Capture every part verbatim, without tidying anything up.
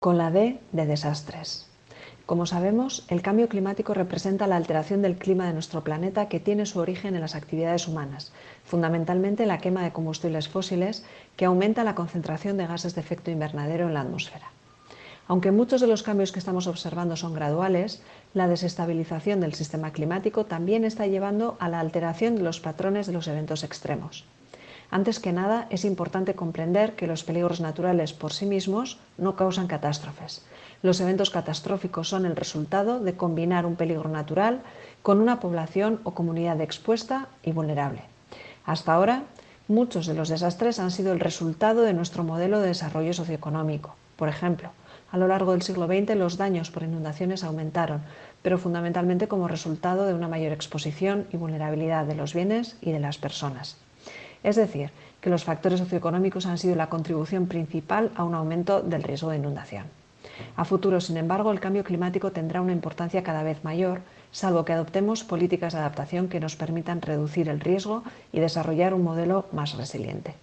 Con la D de desastres. Como sabemos, el cambio climático representa la alteración del clima de nuestro planeta que tiene su origen en las actividades humanas, fundamentalmente la quema de combustibles fósiles, que aumenta la concentración de gases de efecto invernadero en la atmósfera. Aunque muchos de los cambios que estamos observando son graduales, la desestabilización del sistema climático también está llevando a la alteración de los patrones de los eventos extremos. Antes que nada, es importante comprender que los peligros naturales por sí mismos no causan catástrofes. Los eventos catastróficos son el resultado de combinar un peligro natural con una población o comunidad expuesta y vulnerable. Hasta ahora, muchos de los desastres han sido el resultado de nuestro modelo de desarrollo socioeconómico. Por ejemplo, a lo largo del siglo veinte los daños por inundaciones aumentaron, pero fundamentalmente como resultado de una mayor exposición y vulnerabilidad de los bienes y de las personas. Es decir, que los factores socioeconómicos han sido la contribución principal a un aumento del riesgo de inundación. A futuro, sin embargo, el cambio climático tendrá una importancia cada vez mayor, salvo que adoptemos políticas de adaptación que nos permitan reducir el riesgo y desarrollar un modelo más resiliente.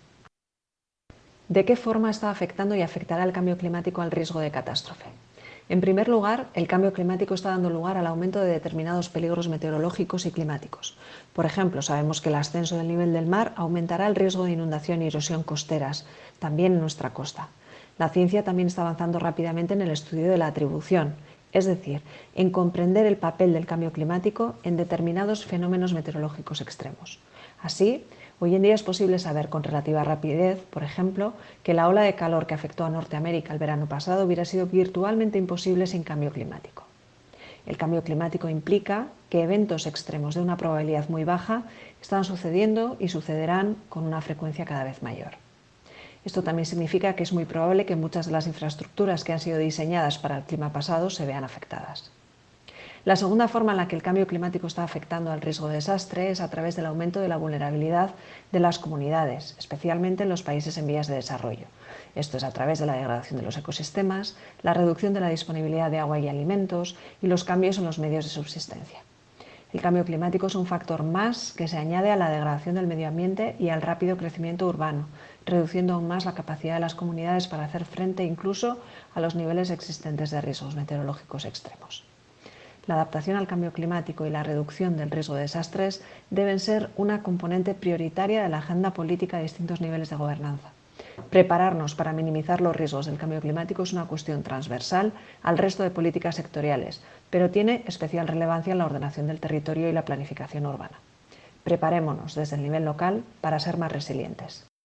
¿De qué forma está afectando y afectará el cambio climático al riesgo de catástrofe? En primer lugar, el cambio climático está dando lugar al aumento de determinados peligros meteorológicos y climáticos. Por ejemplo, sabemos que el ascenso del nivel del mar aumentará el riesgo de inundación y erosión costeras, también en nuestra costa. La ciencia también está avanzando rápidamente en el estudio de la atribución, es decir, en comprender el papel del cambio climático en determinados fenómenos meteorológicos extremos. Así, hoy en día es posible saber con relativa rapidez, por ejemplo, que la ola de calor que afectó a Norteamérica el verano pasado hubiera sido virtualmente imposible sin cambio climático. El cambio climático implica que eventos extremos de una probabilidad muy baja están sucediendo y sucederán con una frecuencia cada vez mayor. Esto también significa que es muy probable que muchas de las infraestructuras que han sido diseñadas para el clima pasado se vean afectadas. La segunda forma en la que el cambio climático está afectando al riesgo de desastre es a través del aumento de la vulnerabilidad de las comunidades, especialmente en los países en vías de desarrollo. Esto es a través de la degradación de los ecosistemas, la reducción de la disponibilidad de agua y alimentos y los cambios en los medios de subsistencia. El cambio climático es un factor más que se añade a la degradación del medio ambiente y al rápido crecimiento urbano, reduciendo aún más la capacidad de las comunidades para hacer frente incluso a los niveles existentes de riesgos meteorológicos extremos. La adaptación al cambio climático y la reducción del riesgo de desastres deben ser una componente prioritaria de la agenda política de distintos niveles de gobernanza. Prepararnos para minimizar los riesgos del cambio climático es una cuestión transversal al resto de políticas sectoriales, pero tiene especial relevancia en la ordenación del territorio y la planificación urbana. Preparémonos desde el nivel local para ser más resilientes.